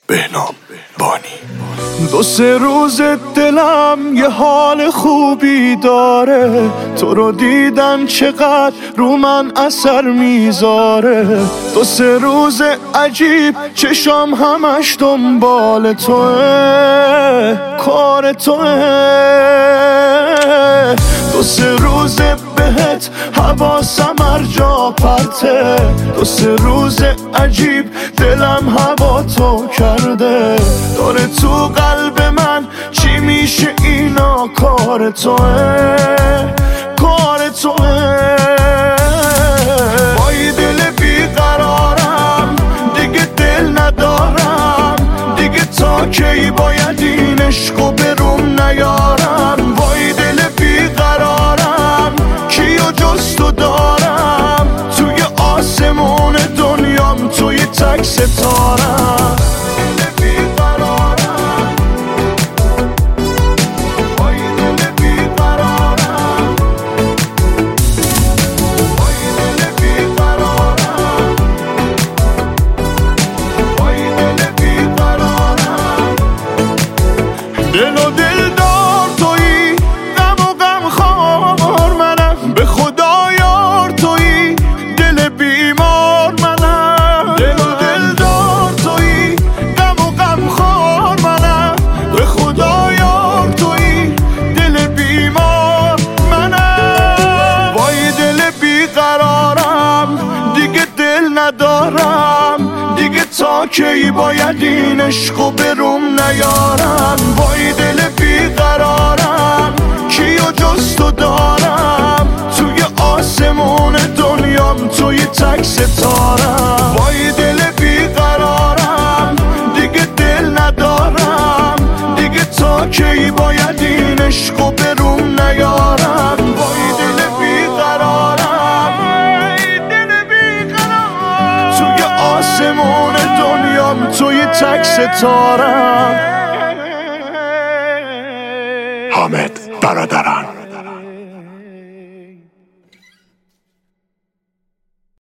بهنام بانی. دو سه روز دلم یه حال خوبی داره، تو رو دیدن چقدر رو من اثر میذاره. دو سه روز عجیب چشام همش دنبال توه، کار توه. دو سه روز بهت حواسم هر جا پرته، دو سه روز عجیب دلم هوا تو کرده. داره تو قلب من چی میشه اینا، کار توه، کار توه. با این دل بیقرارم دیگه دل ندارم، دیگه تا کی باید این عشقو بروم نیارم. با این دل بیقرارم کیو جز تو دارم، توی آسمون دنیام توی تک ستارم. دل و دل دار تویی، غم و غم خوار منم، به خدا یار تویی، دل بیمار منم. دل و دل دار تویی، غم و غم خوار منم، به خدا یار تویی، دل بیمار منم. با این دل بیقرارم دیگه دل ندارم، دیگه تا کی باید این عشقو بروم نیارم. با این دل بیقرارم کیو جز تو دارم، توی آسمون دنیام توی تک ستارم. با این دل بیقرارم دیگه دل ندارم، دیگه تا کی باید این عشقو بروم نیارم. با این دل بیقرارم توی آسمون دنیام توی تک ستارم. حامد برادران.